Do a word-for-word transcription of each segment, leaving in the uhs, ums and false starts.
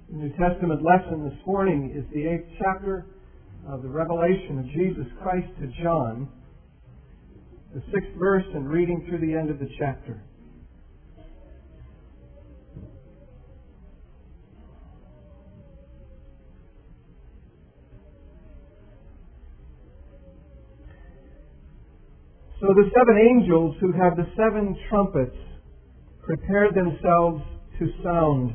The New Testament lesson this morning is the eighth chapter of the Revelation of Jesus Christ to John, the sixth verse, and reading through the end of the chapter. So the seven angels who have the seven trumpets prepared themselves to sound.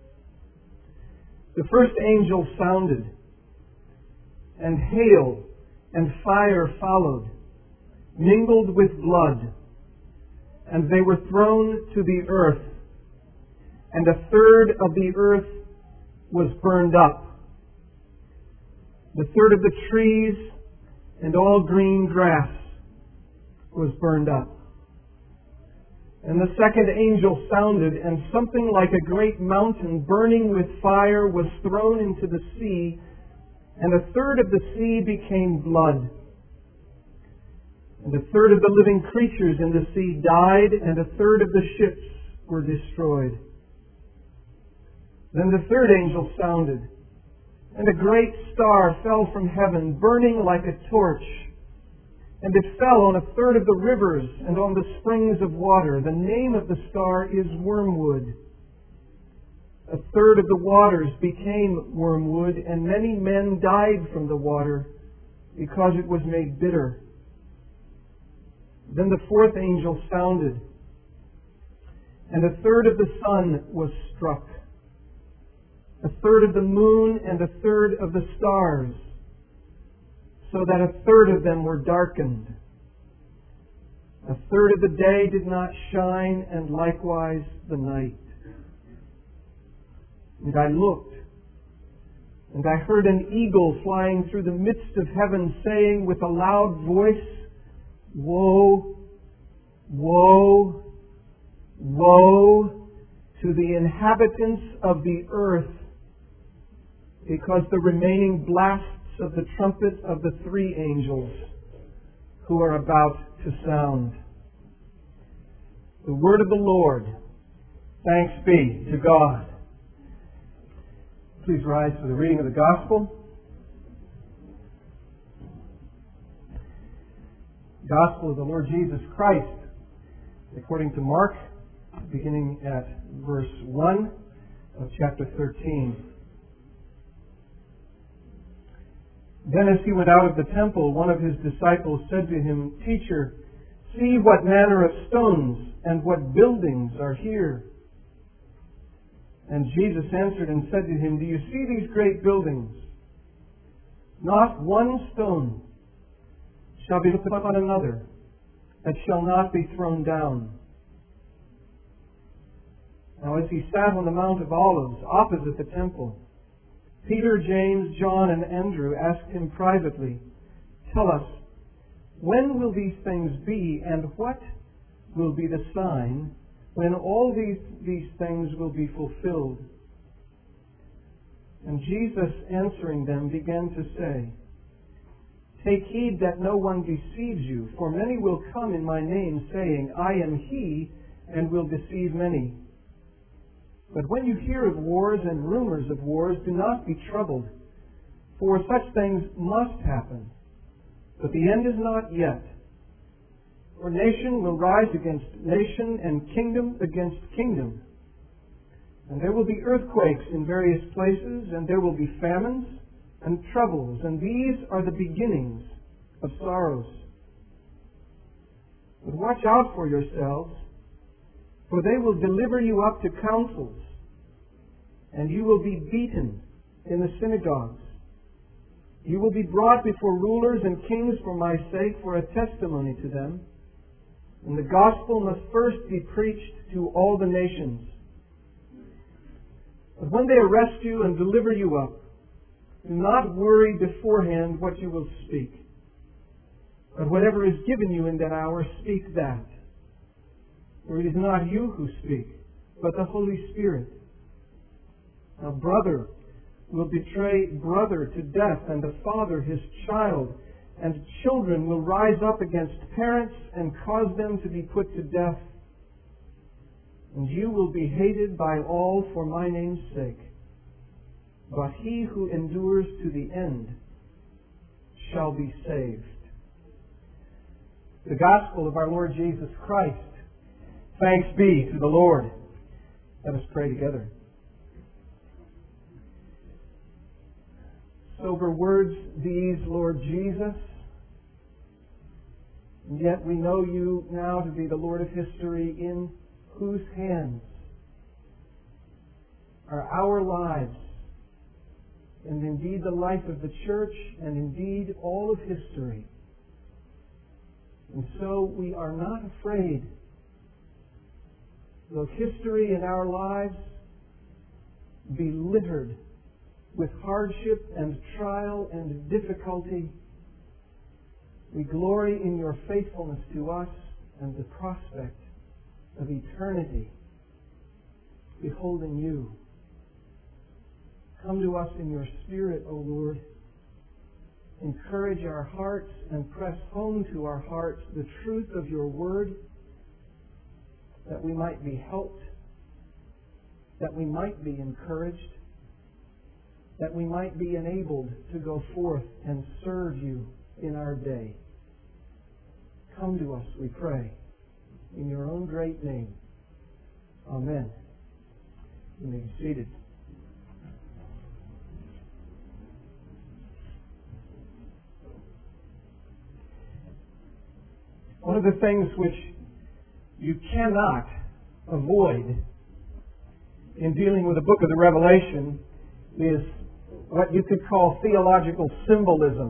The first angel sounded, and hail and fire followed, mingled with blood, and they were thrown to the earth, and a third of the earth was burned up. The third of the trees and all green grass was burned up. And the second angel sounded, and something like a great mountain burning with fire was thrown into the sea, and a third of the sea became blood. And a third of the living creatures in the sea died, and a third of the ships were destroyed. Then the third angel sounded, and a great star fell from heaven, burning like a torch. And it fell on a third of the rivers and on the springs of water. The name of the star is Wormwood. A third of the waters became wormwood, and many men died from the water because it was made bitter. Then the fourth angel sounded, and a third of the sun was struck, a third of the moon, and a third of the stars, so that a third of them were darkened. A third of the day did not shine, and likewise the night. And I looked, and I heard an eagle flying through the midst of heaven, saying with a loud voice, Woe, woe, woe to the inhabitants of the earth, because the remaining blasts of the trumpet of the three angels who are about to sound. The word of the Lord. Thanks be to God. Please rise for the reading of the Gospel. Gospel of the Lord Jesus Christ, according to Mark, beginning at verse one of chapter thirteen. Then as he went out of the temple, one of his disciples said to him, Teacher, see what manner of stones and what buildings are here. And Jesus answered and said to him, Do you see these great buildings? Not one stone shall be put upon another that shall not be thrown down. Now as he sat on the Mount of Olives opposite the temple, Peter, James, John, and Andrew asked him privately, Tell us, when will these things be, and what will be the sign when all these, these things will be fulfilled? And Jesus, answering them, began to say, Take heed that no one deceives you, for many will come in my name, saying, I am he, and will deceive many. But when you hear of wars and rumors of wars, do not be troubled, for such things must happen. But the end is not yet. For nation will rise against nation, and kingdom against kingdom. And there will be earthquakes in various places, and there will be famines and troubles, and these are the beginnings of sorrows. But watch out for yourselves, for they will deliver you up to councils, and you will be beaten in the synagogues. You will be brought before rulers and kings for my sake, for a testimony to them. And the gospel must first be preached to all the nations. But when they arrest you and deliver you up, do not worry beforehand what you will speak. But whatever is given you in that hour, speak that. For it is not you who speak, but the Holy Spirit. Now brother will betray brother to death, and the father his child, and children will rise up against parents and cause them to be put to death. And you will be hated by all for my name's sake. but he who endures to the end shall be saved. The gospel of our Lord Jesus Christ. Thanks be to the Lord. Let us pray together. Sober words these, Lord Jesus, and yet we know you now to be the Lord of history, in whose hands are our lives, and indeed the life of the church, and indeed all of history. And so we are not afraid, though history in our lives be littered with hardship and trial and difficulty. We glory in your faithfulness to us and the prospect of eternity, beholding you. Come to us in your Spirit, O Lord. Encourage our hearts and press home to our hearts the truth of your word, that we might be helped, that we might be encouraged, that we might be enabled to go forth and serve you in our day. Come to us, we pray, in your own great name. Amen. You may be seated. One of the things which you cannot avoid in dealing with the book of the Revelation is what you could call theological symbolism.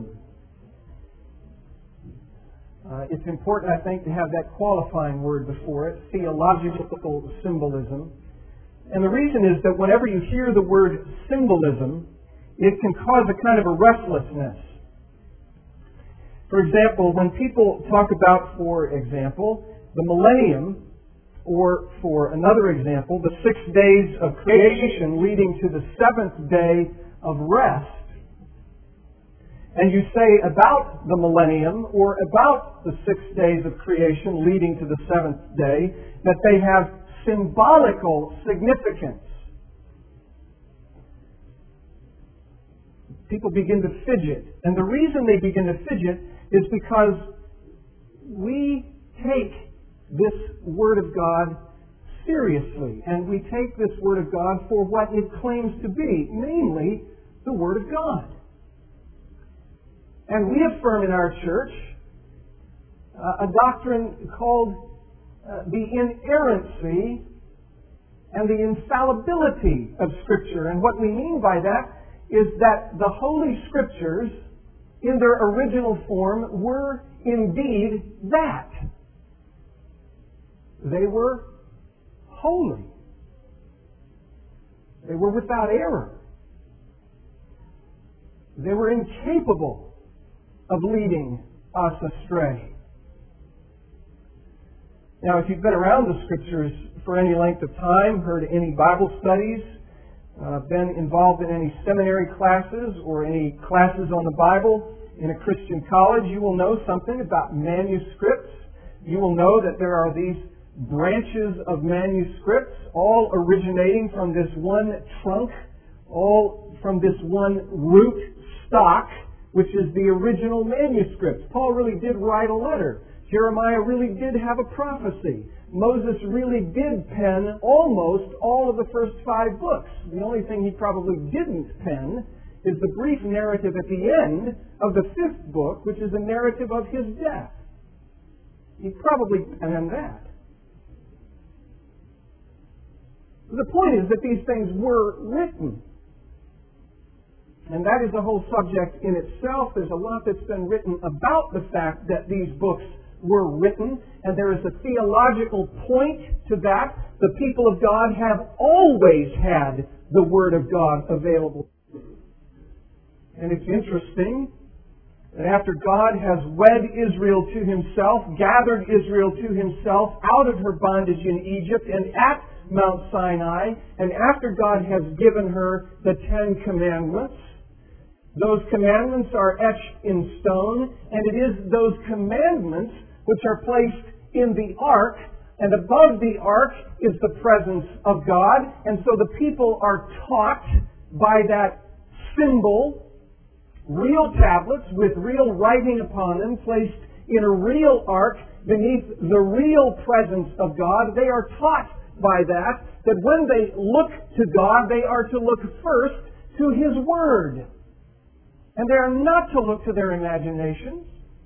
Uh, it's important, I think, to have that qualifying word before it, theological symbolism. And the reason is that whenever you hear the word symbolism, it can cause a kind of a restlessness. For example, when people talk about, for example, the millennium, or for another example, the six days of creation leading to the seventh day of rest, and you say about the millennium or about the six days of creation leading to the seventh day that they have symbolical significance, people begin to fidget. And the reason they begin to fidget is because we take this Word of God seriously, and we take this Word of God for what it claims to be, namely the Word of God. And we affirm in our church uh, a doctrine called uh, the inerrancy and the infallibility of Scripture. And what we mean by that is that the Holy Scriptures, in their original form, were indeed that. They were holy. They were without error. They were incapable of leading us astray. Now, if you've been around the Scriptures for any length of time, heard any Bible studies, uh, been involved in any seminary classes or any classes on the Bible in a Christian college, you will know something about manuscripts. You will know that there are these branches of manuscripts, all originating from this one trunk, all from this one root stock, which is the original manuscript. Paul really did write a letter. Jeremiah really did have a prophecy. Moses really did pen almost all of the first five books. The only thing he probably didn't pen is the brief narrative at the end of the fifth book, which is a narrative of his death. He probably penned that. The point is that these things were written. And that is a whole subject in itself. There's a lot that's been written about the fact that these books were written, and there is a theological point to that. The people of God have always had the Word of God available. And it's interesting that after God has wed Israel to Himself, gathered Israel to Himself out of her bondage in Egypt and at Mount Sinai, and after God has given her the Ten Commandments, those commandments are etched in stone, and it is those commandments which are placed in the ark, and above the ark is the presence of God, and so the people are taught by that symbol, real tablets with real writing upon them, placed in a real ark beneath the real presence of God. They are taught by that, that when they look to God, they are to look first to His Word. And they are not to look to their imaginations.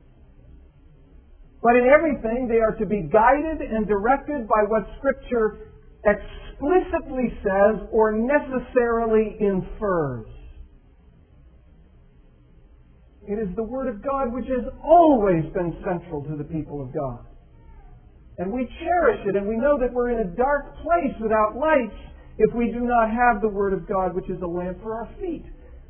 But in everything, they are to be guided and directed by what Scripture explicitly says or necessarily infers. It is the Word of God which has always been central to the people of God. And we cherish it, and we know that we're in a dark place without lights if we do not have the Word of God, which is a lamp for our feet.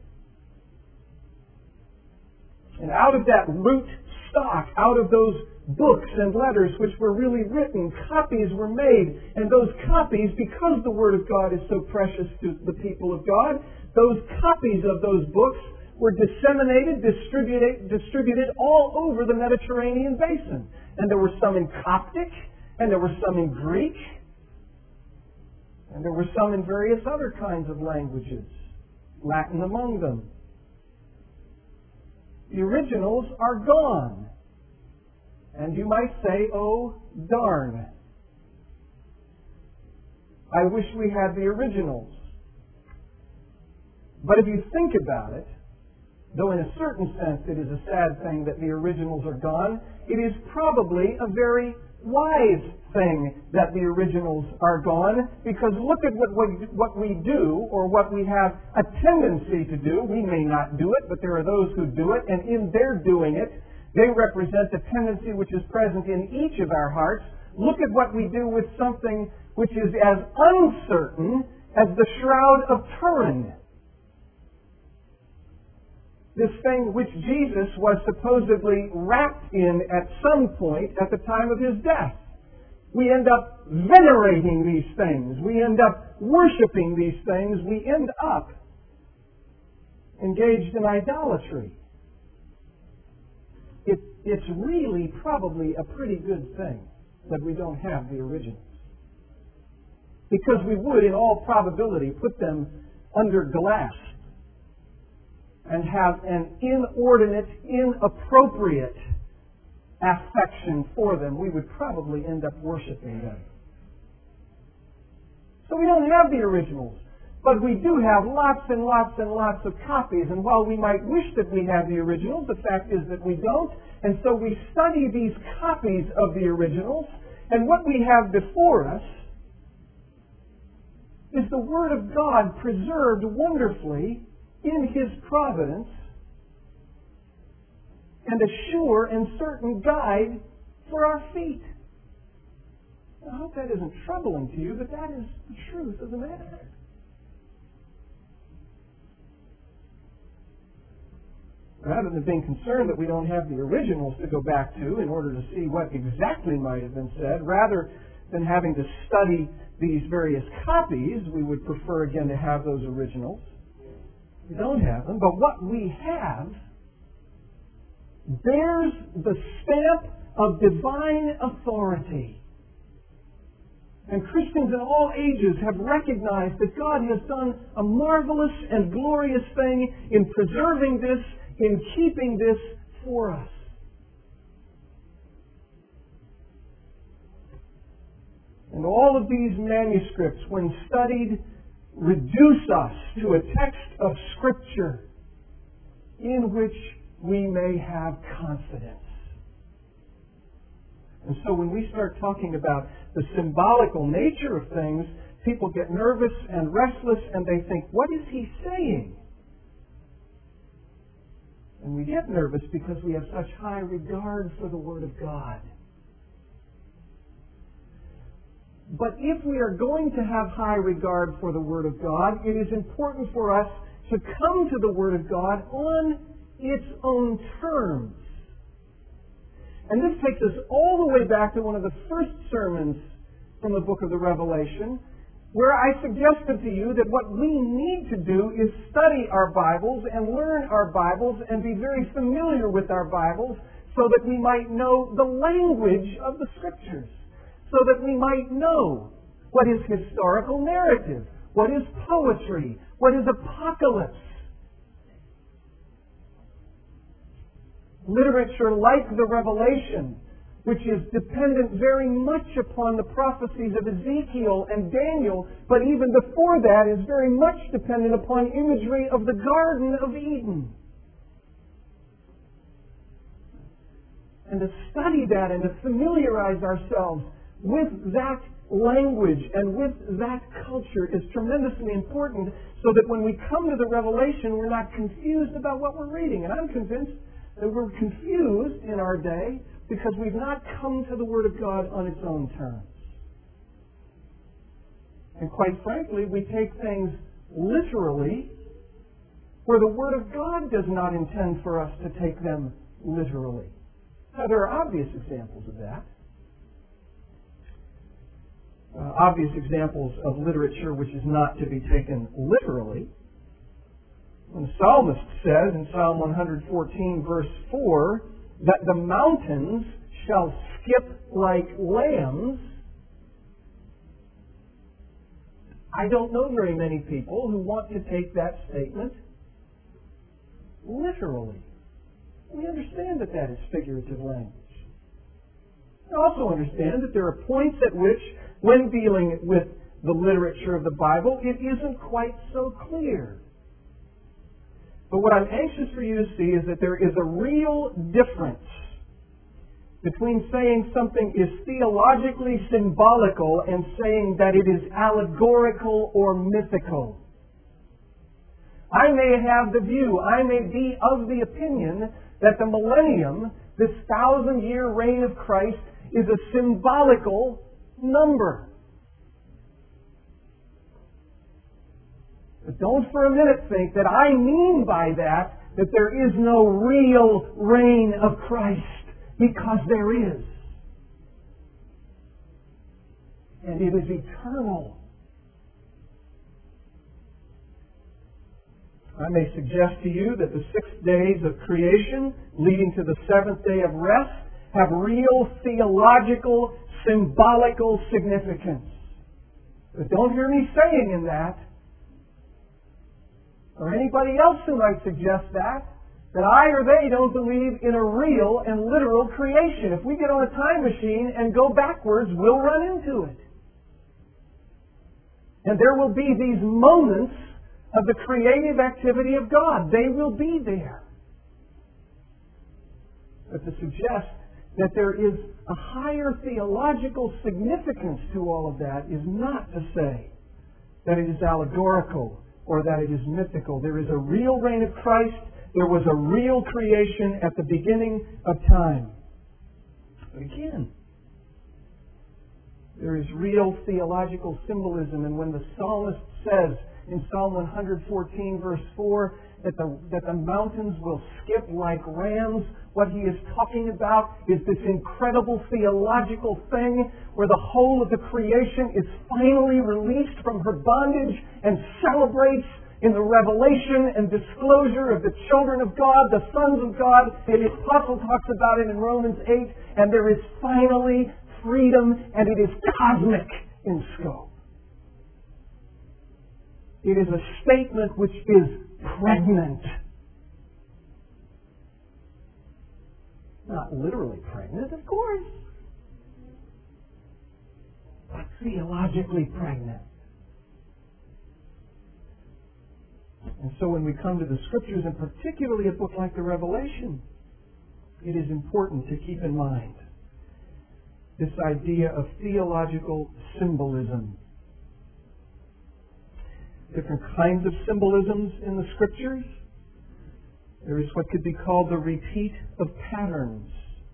And out of that root stock, out of those books and letters which were really written, copies were made. And those copies, because the Word of God is so precious to the people of God, those copies of those books were disseminated, distributed, distributed all over the Mediterranean basin. And there were some in Coptic, and there were some in Greek, and there were some in various other kinds of languages, Latin among them. The originals are gone. And you might say, oh, darn. I wish we had the originals. But if you think about it, though in a certain sense it is a sad thing that the originals are gone, it is probably a very wise thing that the originals are gone, because look at what we, what we do, or what we have a tendency to do. We may not do it, but there are those who do it, and in their doing it, they represent the tendency which is present in each of our hearts. Look at what we do with something which is as uncertain as the Shroud of Turin. This thing which Jesus was supposedly wrapped in at some point at the time of His death. We end up venerating these things. We end up worshiping these things. We end up engaged in idolatry. It, it's really probably a pretty good thing that we don't have the originals. Because we would, in all probability, put them under glass and have an inordinate, inappropriate affection for them. We would probably end up worshiping them. So we don't have the originals. But we do have lots and lots and lots of copies. And while we might wish that we had the originals, the fact is that we don't. And so we study these copies of the originals. And what we have before us is the Word of God preserved wonderfully in His providence, and a sure and certain guide for our feet. I hope that isn't troubling to you, but that is the truth of the matter. Rather than being concerned that we don't have the originals to go back to in order to see what exactly might have been said, rather than having to study these various copies, we would prefer again to have those originals. We don't have them, but what we have bears the stamp of divine authority. And Christians in all ages have recognized that God has done a marvelous and glorious thing in preserving this, in keeping this for us. And all of these manuscripts, when studied, reduce us to a text of Scripture in which we may have confidence. And so when we start talking about the symbolical nature of things, people get nervous and restless and they think, what is he saying? And we get nervous because we have such high regard for the Word of God. But if we are going to have high regard for the Word of God, it is important for us to come to the Word of God on its own terms. And this takes us all the way back to one of the first sermons from the book of the Revelation, where I suggested to you that what we need to do is study our Bibles and learn our Bibles and be very familiar with our Bibles so that we might know the language of the Scriptures, so that we might know what is historical narrative, what is poetry, what is apocalypse, Literature like the Revelation, which is dependent very much upon the prophecies of Ezekiel and Daniel, but even before that is very much dependent upon imagery of the Garden of Eden. And to study that and to familiarize ourselves with that language and with that culture is tremendously important, so that when we come to the Revelation, we're not confused about what we're reading. And I'm convinced that we're confused in our day because we've not come to the Word of God on its own terms. And quite frankly, we take things literally where the Word of God does not intend for us to take them literally. Now, there are obvious examples of that. Uh, obvious examples of literature which is not to be taken literally. When the psalmist says in Psalm one fourteen, verse four, that the mountains shall skip like lambs, I don't know very many people who want to take that statement literally. We understand that that is figurative language. We also understand that there are points at which, when dealing with the literature of the Bible, it isn't quite so clear. But what I'm anxious for you to see is that there is a real difference between saying something is theologically symbolical and saying that it is allegorical or mythical. I may have the view, I may be of the opinion that the millennium, this thousand-year reign of Christ, is a symbolical number. But don't for a minute think that I mean by that that there is no real reign of Christ, because there is. And it is eternal. I may suggest to you that the six days of creation leading to the seventh day of rest have real theological, symbolical significance. But don't hear me saying in that, or anybody else who might suggest that, that I or they don't believe in a real and literal creation. If we get on a time machine and go backwards, we'll run into it. And there will be these moments of the creative activity of God. They will be there. But to suggest that there is a higher theological significance to all of that is not to say that it is allegorical or that it is mythical. There is a real reign of Christ. There was a real creation at the beginning of time. But again, there is real theological symbolism. And when the psalmist says in Psalm one fourteen, verse four, that the, that the mountains will skip like rams, what he is talking about is this incredible theological thing where the whole of the creation is finally released from her bondage and celebrates in the revelation and disclosure of the children of God, the sons of God. And the apostle talks about it in Romans eight, and there is finally freedom, and it is cosmic in scope. It is a statement which is pregnant. Not literally pregnant, of course, but theologically pregnant. And so when we come to the Scriptures, and particularly a book like the Revelation, it is important to keep in mind this idea of theological symbolism. Different kinds of symbolisms in the Scriptures. There is what could be called the repeat of patterns.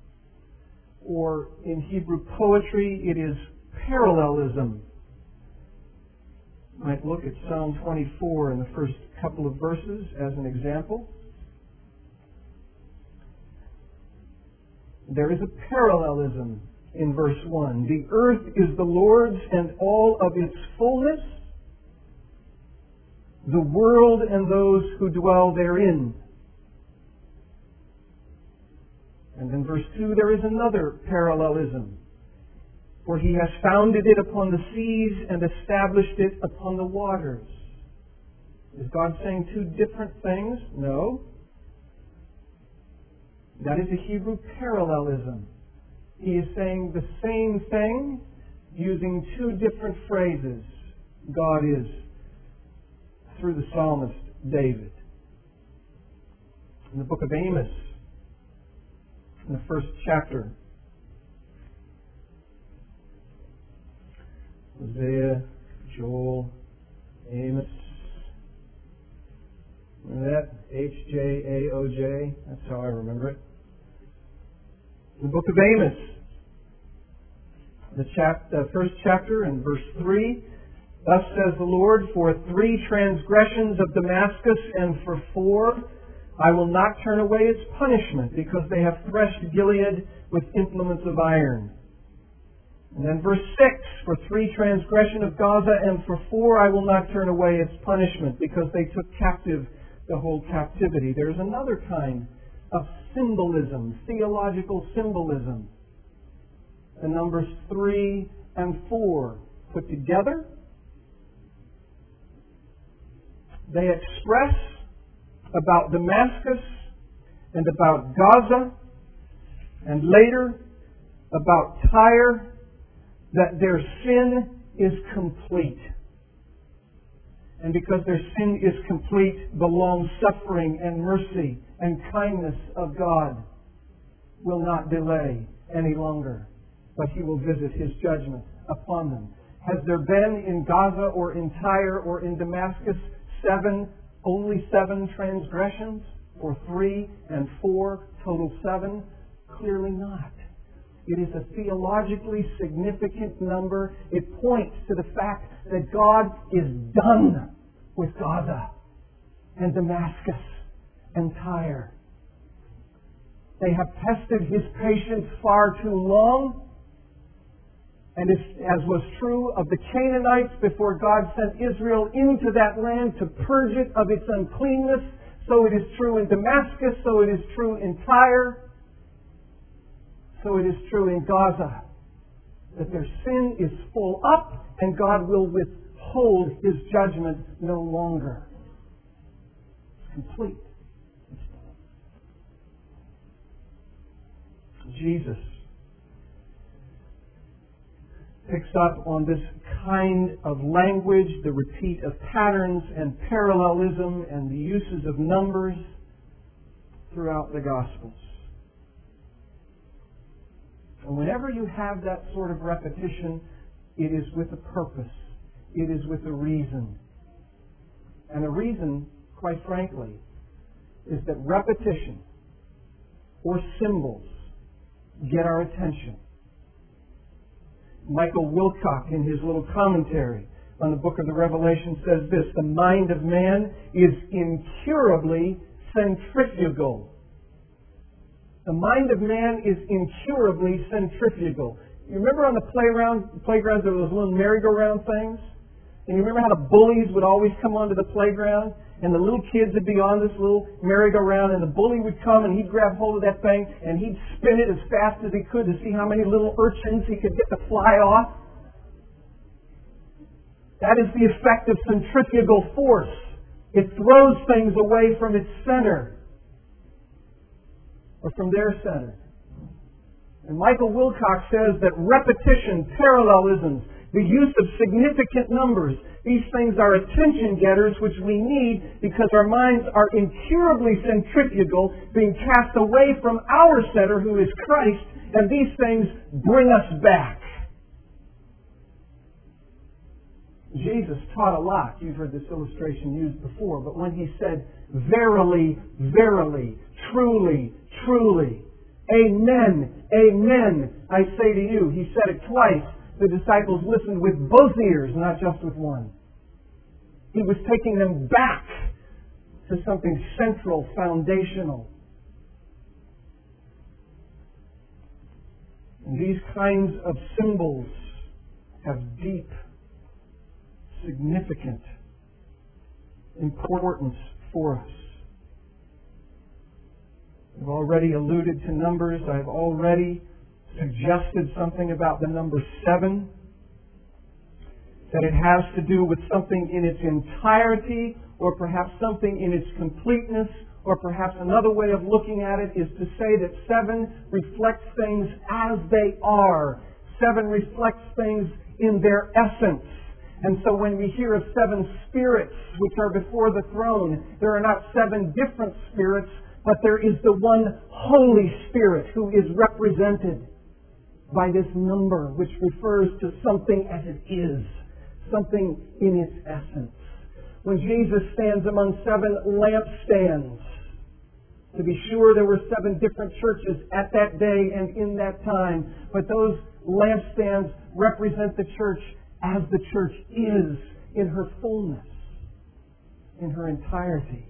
Or in Hebrew poetry, it is parallelism. You might look at Psalm twenty-four in the first couple of verses as an example. There is a parallelism in verse one. The earth is the Lord's and all of its fullness, the world and those who dwell therein. And in verse two there is another parallelism, for he has founded it upon the seas and established it upon the waters. Is God saying two different things? No. That is a Hebrew parallelism. He is saying the same thing using two different phrases. God is, through the psalmist David. In the book of Amos, in the first chapter, Hosea, Joel, Amos. Remember that? H J A O J. That's how I remember it. The book of Amos, the chap- uh, first chapter and verse three. Thus says the Lord, for three transgressions of Damascus and for four, I will not turn away its punishment, because they have threshed Gilead with implements of iron. And then verse six, for three transgression of Gaza and for four, I will not turn away its punishment, because they took captive the whole captivity. There's another kind of symbolism, theological symbolism. The numbers three and four put together, they express about Damascus and about Gaza and later about Tyre that their sin is complete. And because their sin is complete, the long-suffering and mercy and kindness of God will not delay any longer, but He will visit His judgment upon them. Has there been in Gaza or in Tyre or in Damascus seven, only seven transgressions? Or three and four, total seven? Clearly not. It is a theologically significant number. It points to the fact that God is done with Gaza and Damascus and Tyre. They have tested His patience far too long. And as was true of the Canaanites before God sent Israel into that land to purge it of its uncleanness, so it is true in Damascus, so it is true in Tyre. So it is true in Gaza, that their sin is full up and God will withhold His judgment no longer. It's complete. Jesus picks up on this kind of language, the repeat of patterns and parallelism and the uses of numbers throughout the Gospels. And whenever you have that sort of repetition, it is with a purpose. It is with a reason. And the reason, quite frankly, is that repetition or symbols get our attention. Michael Wilcock, in his little commentary on the book of the Revelation, says this: the mind of man is incurably centrifugal. The mind of man is incurably centrifugal. You remember on the playground, playgrounds there were those little merry-go-round things? And you remember how the bullies would always come onto the playground? And the little kids would be on this little merry-go-round, and the bully would come and he'd grab hold of that thing and he'd spin it as fast as he could to see how many little urchins he could get to fly off. That is the effect of centrifugal force. It throws things away from its center, or from their center. And Michael Wilcock says that repetition, parallelisms, the use of significant numbers, these things are attention getters which we need because our minds are incurably centrifugal, being cast away from our center, who is Christ, and these things bring us back. Jesus taught a lot. You've heard this illustration used before, but when He said, verily, verily, truly, truly, amen, amen, I say to you, He said it twice. The disciples listened with both ears, not just with one. He was taking them back to something central, foundational. And these kinds of symbols have deep, significant importance for us. I've already alluded to numbers. I've already suggested something about the number seven, that it has to do with something in its entirety, or perhaps something in its completeness, or perhaps another way of looking at it is to say that seven reflects things as they are. Seven reflects things in their essence. And so when we hear of seven spirits which are before the throne, there are not seven different spirits, but there is the one Holy Spirit who is represented by this number, which refers to something as it is, something in its essence. When Jesus stands among seven lampstands, to be sure there were seven different churches at that day and in that time, but those lampstands represent the church as the church is in her fullness, in her entirety.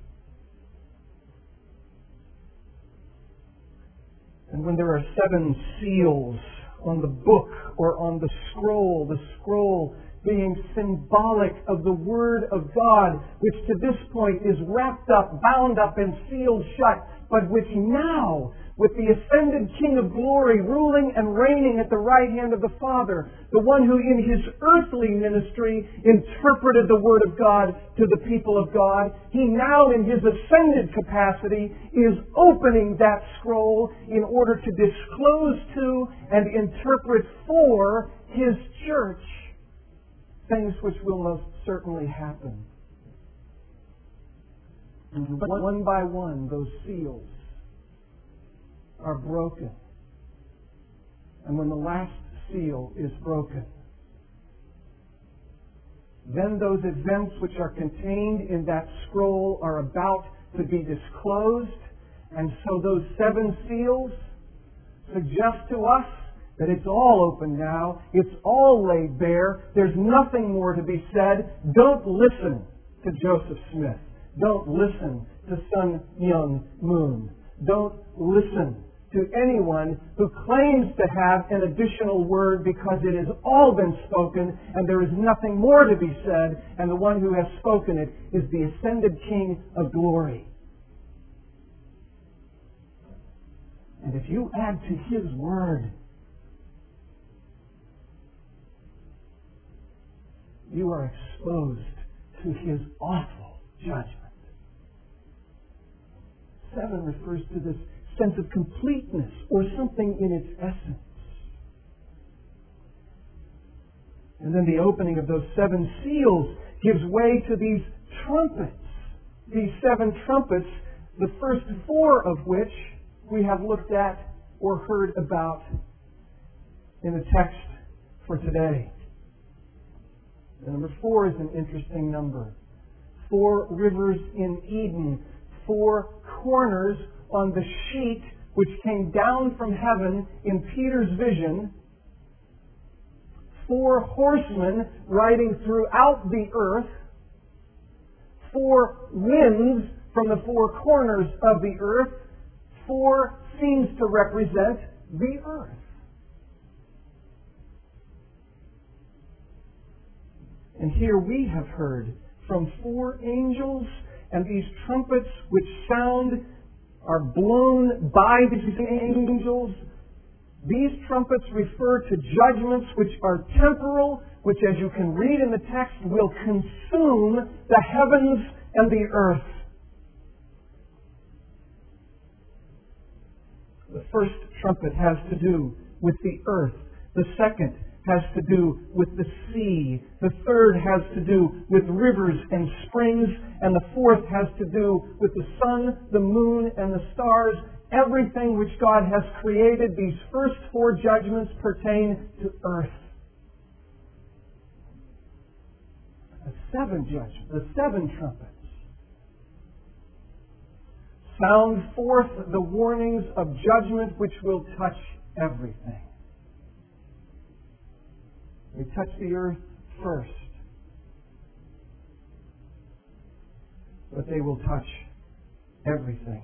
And when there are seven seals on the book or on the scroll, the scroll being symbolic of the Word of God, which to this point is wrapped up, bound up, and sealed shut, but which now, with the ascended King of glory ruling and reigning at the right hand of the Father, the one who in his earthly ministry interpreted the Word of God to the people of God, he now in his ascended capacity is opening that scroll in order to disclose to and interpret for his church things which will most certainly happen. And one by one, those seals are broken. And when the last seal is broken, then those events which are contained in that scroll are about to be disclosed. And so those seven seals suggest to us that it's all open now. It's all laid bare. There's nothing more to be said. Don't listen to Joseph Smith. Don't listen to Sun Myung Moon. Don't listen to anyone who claims to have an additional word, because it has all been spoken and there is nothing more to be said, and the one who has spoken it is the ascended King of glory. And if you add to his word, you are exposed to his awful judgment. Seven refers to this sense of completeness or something in its essence. And then the opening of those seven seals gives way to these trumpets. These seven trumpets, the first four of which we have looked at or heard about in the text for today. The number four is an interesting number. Four rivers in Eden. Four corners on the sheet which came down from heaven in Peter's vision. Four horsemen riding throughout the earth. Four winds from the four corners of the earth. Four seems to represent the earth. And here we have heard from four angels, and these trumpets which sound are blown by these angels. These trumpets refer to judgments which are temporal, which, as you can read in the text, will consume the heavens and the earth. The first trumpet has to do with the earth. The second has to do with the sea. The third has to do with rivers and springs. And the fourth has to do with the sun, the moon, and the stars. Everything which God has created, these first four judgments pertain to earth. The seven judgments, the seven trumpets, sound forth the warnings of judgment which will touch everything. They touch the earth first, but they will touch everything.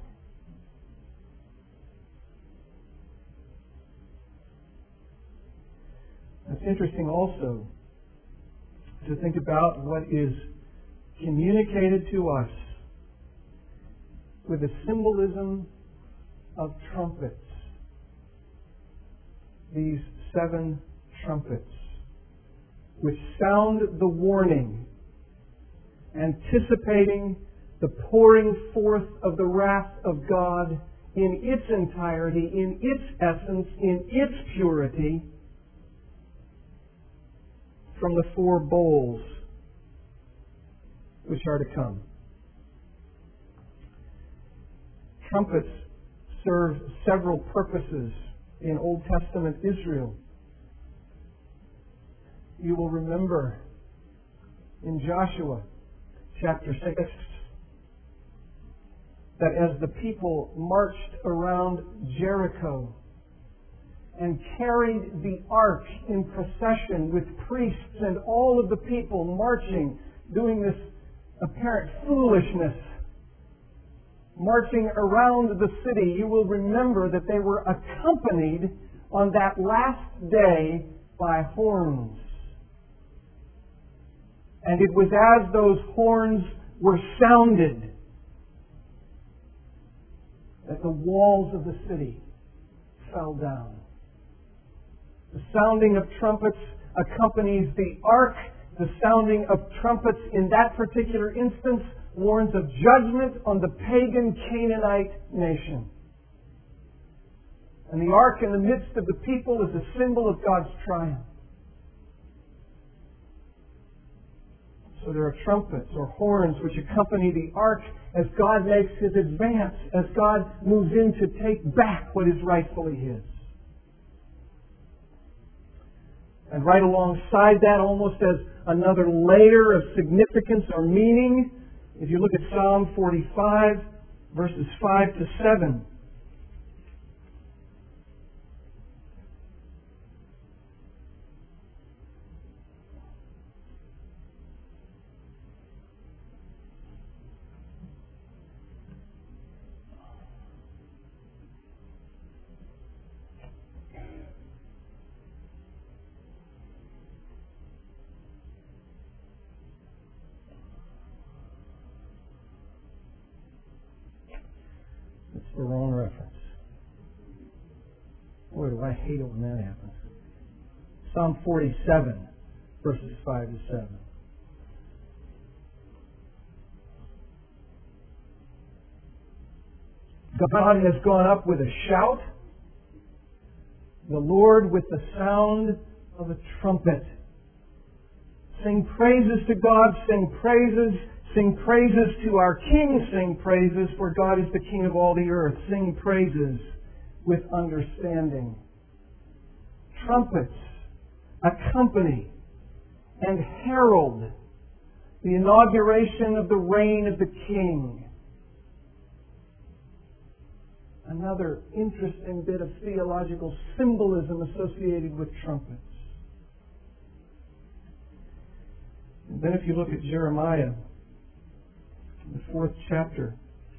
It's interesting also to think about what is communicated to us with the symbolism of trumpets. These seven trumpets, which sound the warning, anticipating the pouring forth of the wrath of God in its entirety, in its essence, in its purity, from the four bowls which are to come. Trumpets serve several purposes in Old Testament Israel. You will remember in Joshua chapter six that as the people marched around Jericho and carried the ark in procession with priests and all of the people marching, doing this apparent foolishness, marching around the city, you will remember that they were accompanied on that last day by horns. And it was as those horns were sounded that the walls of the city fell down. The sounding of trumpets accompanies the ark. The sounding of trumpets in that particular instance warns of judgment on the pagan Canaanite nation. And the ark in the midst of the people is a symbol of God's triumph. So there are trumpets or horns which accompany the ark as God makes His advance, as God moves in to take back what is rightfully His. And right alongside that, almost as another layer of significance or meaning, if you look at Psalm forty-five, verses five to seven, the wrong reference. Boy, do I hate it when that happens. Psalm forty-seven, verses five to seven. God has gone up with a shout, the Lord with the sound of a trumpet. Sing praises to God, sing praises Sing praises to our King, sing praises, for God is the King of all the earth. Sing praises with understanding. Trumpets accompany and herald the inauguration of the reign of the King. Another interesting bit of theological symbolism associated with trumpets. And then if you look at Jeremiah, the fourth chapter,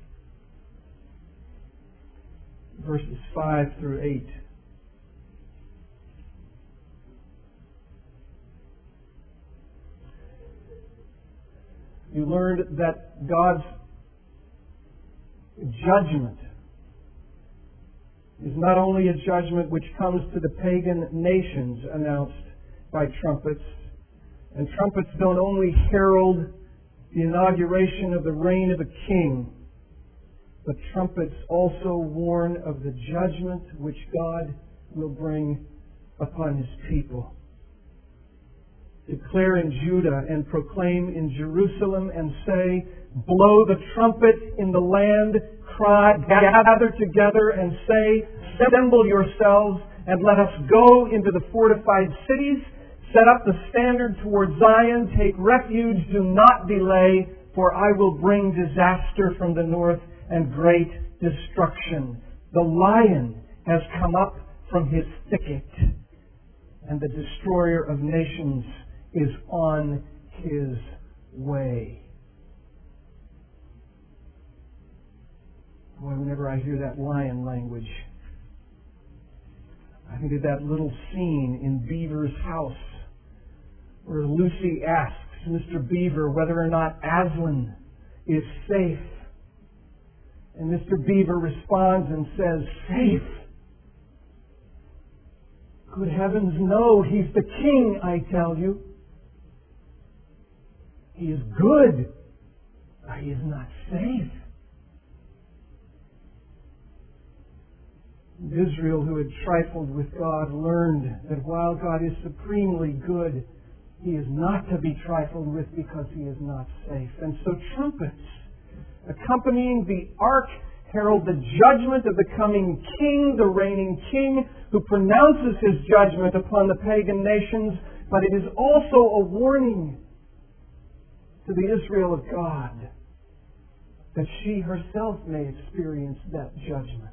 verses five through eight. You learned that God's judgment is not only a judgment which comes to the pagan nations announced by trumpets, and trumpets don't only herald the inauguration of the reign of a king, but trumpets also warn of the judgment which God will bring upon His people. Declare in Judah and proclaim in Jerusalem and say, blow the trumpet in the land, cry, gather together and say, assemble yourselves and let us go into the fortified cities. Set up the standard toward Zion. Take refuge. Do not delay, for I will bring disaster from the north and great destruction. The lion has come up from his thicket, and the destroyer of nations is on his way. Boy, whenever I hear that lion language, I think of that little scene in Beaver's house, where Lucy asks Mister Beaver whether or not Aslan is safe. And Mister Beaver responds and says, safe? Good heavens, no. He's the king, I tell you. He is good. but he is not safe. Israel, who had trifled with God, learned that while God is supremely good, he is not to be trifled with because he is not safe. And so trumpets accompanying the ark herald the judgment of the coming king, the reigning king, who pronounces his judgment upon the pagan nations, but it is also a warning to the Israel of God that she herself may experience that judgment.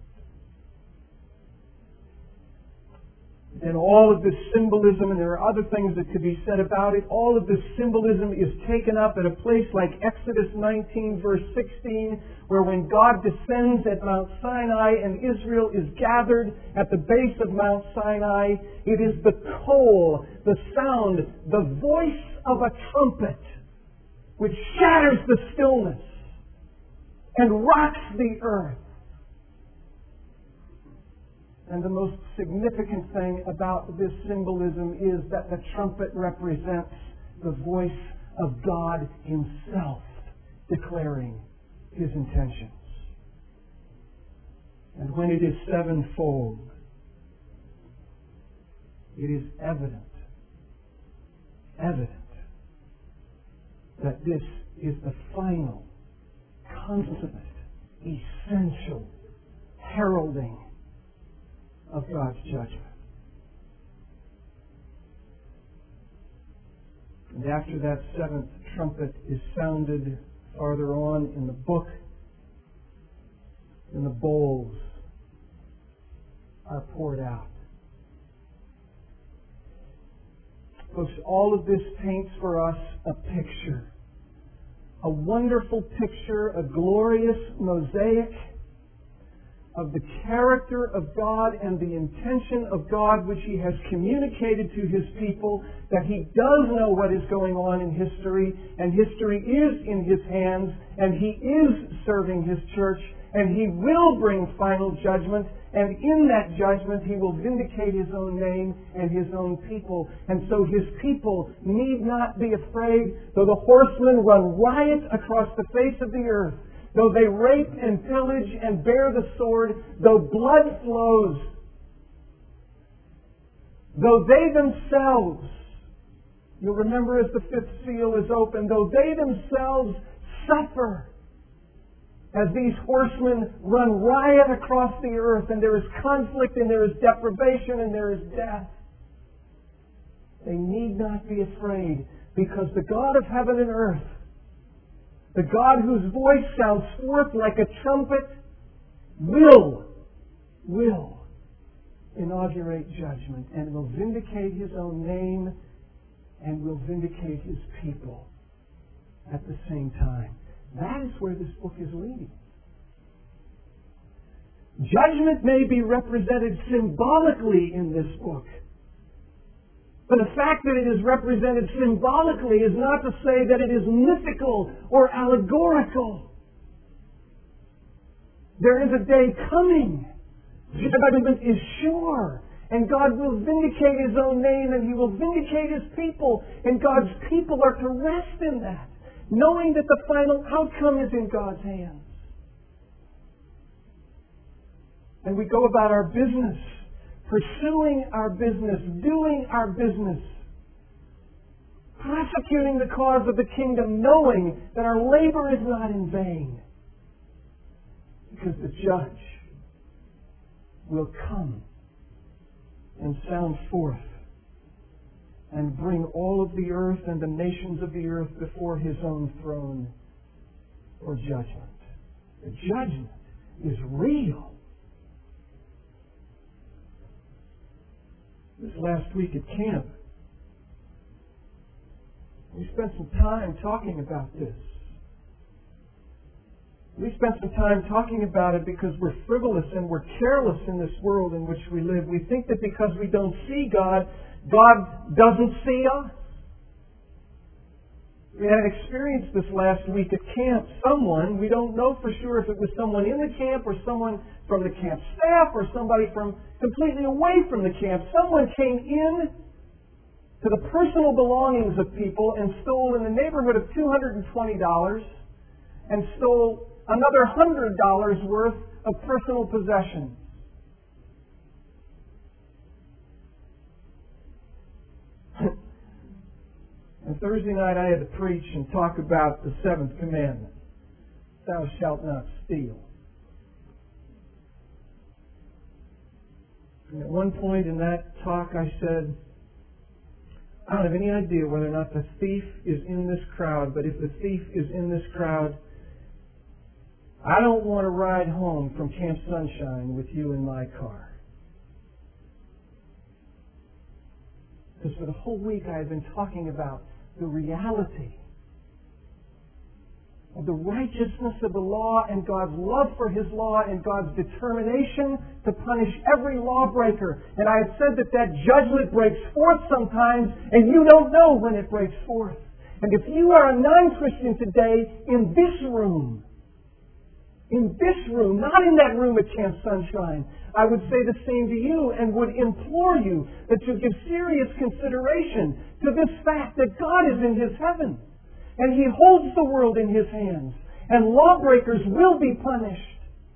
And all of this symbolism, and there are other things that could be said about it, all of this symbolism is taken up at a place like Exodus nineteen, verse sixteen, where when God descends at Mount Sinai and Israel is gathered at the base of Mount Sinai, it is the call, the sound, the voice of a trumpet which shatters the stillness and rocks the earth. And the most significant thing about this symbolism is that the trumpet represents the voice of God Himself declaring His intentions. And when it is sevenfold, it is evident, evident that this is the final, consummate, essential heralding of God's judgment. And after that seventh trumpet is sounded farther on in the book, and the bowls are poured out. Folks, all of this paints for us a picture, a wonderful picture, a glorious mosaic of the character of God and the intention of God, which He has communicated to His people, that He does know what is going on in history, and history is in His hands, and He is serving His church, and He will bring final judgment, and in that judgment He will vindicate His own name and His own people. And so His people need not be afraid, though the horsemen run riot across the face of the earth, though they rape and pillage and bear the sword, though blood flows, though they themselves, you'll remember as the fifth seal is opened, though they themselves suffer as these horsemen run riot across the earth, and there is conflict and there is deprivation and there is death, they need not be afraid, because the God of heaven and earth, the God whose voice sounds forth like a trumpet, will, will inaugurate judgment and will vindicate His own name and will vindicate His people at the same time. That is where this book is leading. Judgment may be represented symbolically in this book. But the fact that it is represented symbolically is not to say that it is mythical or allegorical. There is a day coming. Judgment is sure. And God will vindicate His own name, and He will vindicate His people. And God's people are to rest in that, knowing that the final outcome is in God's hands. And we go about our business, pursuing our business, doing our business, prosecuting the cause of the kingdom, knowing that our labor is not in vain, because the judge will come and sound forth and bring all of the earth and the nations of the earth before His own throne for judgment. The judgment is real. This last week at camp, we spent some time talking about this. We spent some time talking about it because we're frivolous and we're careless in this world in which we live. We think that because we don't see God, God doesn't see us. We had an experience this last week at camp. Someone, we don't know for sure if it was someone in the camp or someone from the camp staff or somebody from completely away from the camp. Someone came in to the personal belongings of people and stole in the neighborhood of two hundred twenty dollars and stole another hundred dollars worth of personal possessions. And Thursday night I had to preach and talk about the seventh commandment. Thou shalt not steal. And at one point in that talk I said, I don't have any idea whether or not the thief is in this crowd, but if the thief is in this crowd, I don't want to ride home from Camp Sunshine with you in my car. Because for the whole week I have been talking about the reality of the righteousness of the law and God's love for His law and God's determination to punish every lawbreaker. And I have said that that judgment breaks forth sometimes, and you don't know when it breaks forth. And if you are a non-Christian today in this room, in this room, not in that room at Camp Sunshine, I would say the same to you and would implore you that you give serious consideration to this fact that God is in His heaven. And He holds the world in His hands. And lawbreakers will be punished.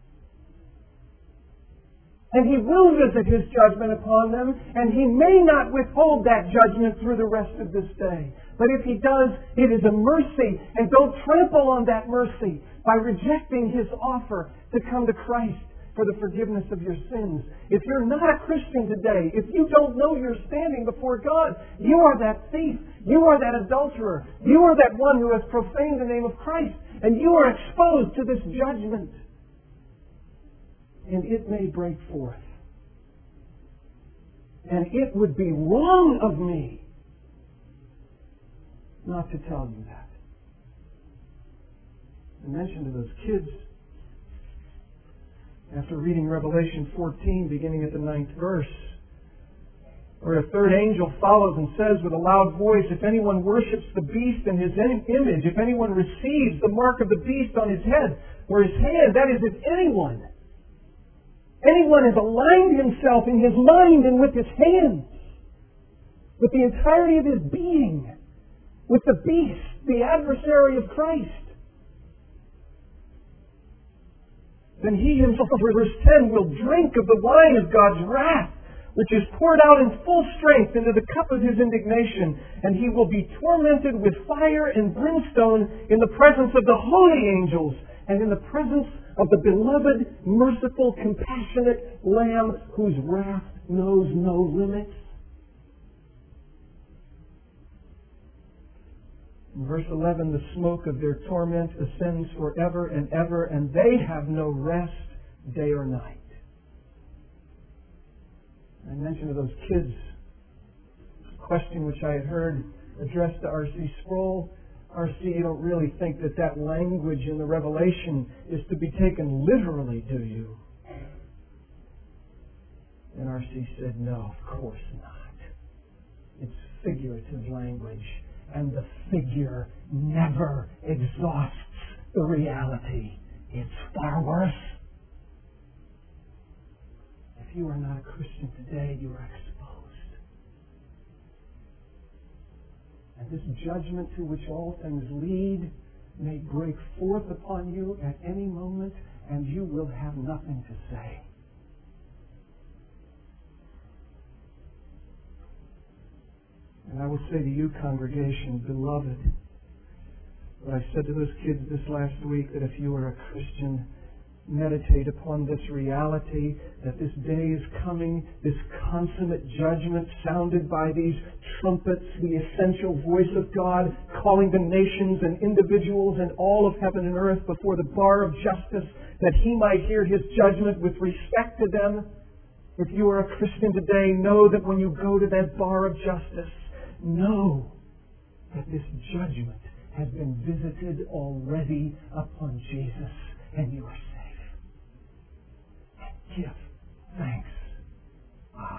And He will visit His judgment upon them. And He may not withhold that judgment through the rest of this day. But if He does, it is a mercy. And don't trample on that mercy by rejecting His offer to come to Christ for the forgiveness of your sins. If you're not a Christian today, if you don't know you're standing before God, you are that thief. You are that adulterer. You are that one who has profaned the name of Christ. And you are exposed to this judgment. And it may break forth. And it would be wrong of me not to tell you that. I mentioned to those kids, after reading Revelation fourteen, beginning at the ninth verse, where a third angel follows and says with a loud voice, if anyone worships the beast and his image, if anyone receives the mark of the beast on his head or his hand, that is, if anyone, anyone has aligned himself in his mind and with his hands, with the entirety of his being, with the beast, the adversary of Christ, then he himself, verse ten, will drink of the wine of God's wrath, which is poured out in full strength into the cup of His indignation, and he will be tormented with fire and brimstone in the presence of the holy angels and in the presence of the beloved, merciful, compassionate Lamb whose wrath knows no limits. In verse eleven, the smoke of their torment ascends forever and ever, and they have no rest day or night. I mentioned to those kids a question which I had heard addressed to R C Sproul. R C, you don't really think that that language in the Revelation is to be taken literally, do you? And R C said, no, of course not. It's figurative language. And the figure never exhausts the reality. It's far worse. If you are not a Christian today, you are exposed. And this judgment to which all things lead may break forth upon you at any moment, and you will have nothing to say. And I will say to you, congregation, beloved, what I said to those kids this last week, that if you are a Christian, meditate upon this reality, that this day is coming, this consummate judgment sounded by these trumpets, the essential voice of God, calling the nations and individuals and all of heaven and earth before the bar of justice, that He might hear His judgment with respect to them. If you are a Christian today, know that when you go to that bar of justice, know that this judgment has been visited already upon Jesus, and you are safe. And give thanks. Ah.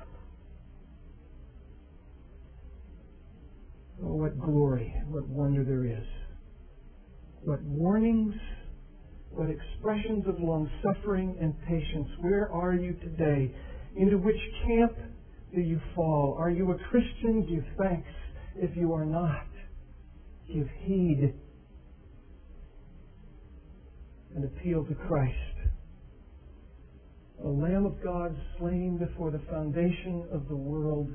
Oh, what glory, what wonder there is. What warnings, what expressions of long-suffering and patience. Where are you today? Into which camp do you fall? Are you a Christian? Give thanks. If you are not, give heed. and appeal to Christ. The Lamb of God slain before the foundation of the world.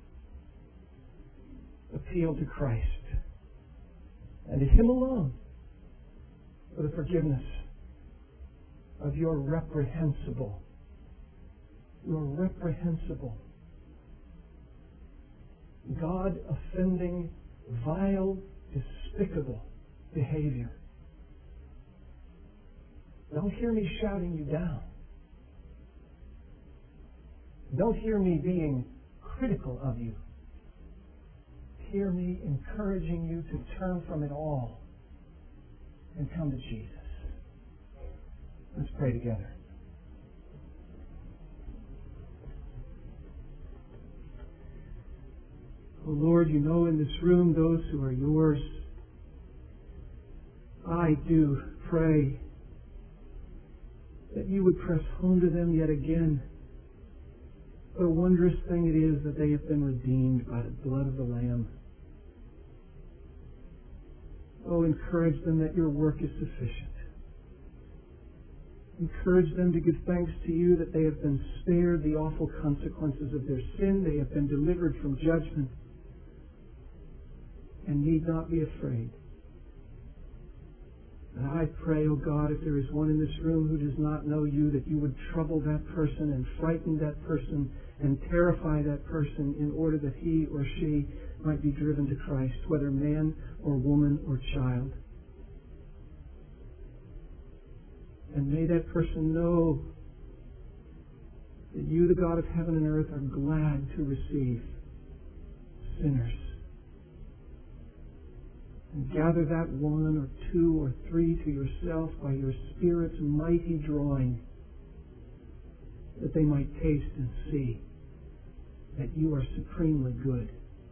Appeal to Christ and to Him alone for the forgiveness of your reprehensible, your reprehensible, God-offending, vile, despicable behavior. Don't hear me shouting you down. Don't hear me being critical of you. Hear me encouraging you to turn from it all and come to Jesus. Let's pray together. Oh Lord, you know in this room those who are yours. I do pray that you would press home to them yet again what a wondrous thing it is that they have been redeemed by the blood of the Lamb. Oh, encourage them that your work is sufficient. Encourage them to give thanks to you that they have been spared the awful consequences of their sin. They have been delivered from judgment and need not be afraid. And I pray, O God, if there is one in this room who does not know you, that you would trouble that person and frighten that person and terrify that person in order that he or she might be driven to Christ, whether man or woman or child. And may that person know that you, the God of heaven and earth, are glad to receive sinners. And gather that one or two or three to yourself by your Spirit's mighty drawing, that they might taste and see that you are supremely good.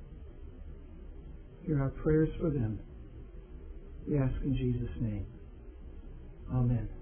Hear our prayers for them. We ask in Jesus' name. Amen.